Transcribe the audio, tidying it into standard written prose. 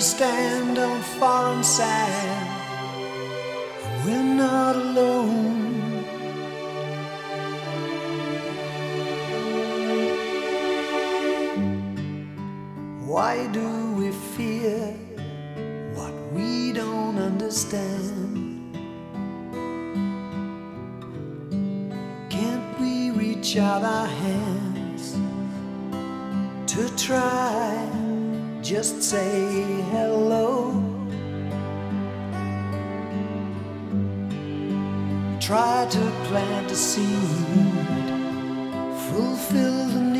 stand on foreign sand, and we're not alone. Why do we fear what we don't understand? Can't we reach out our hands to try, just say hello? Try to plant a seed, fulfill the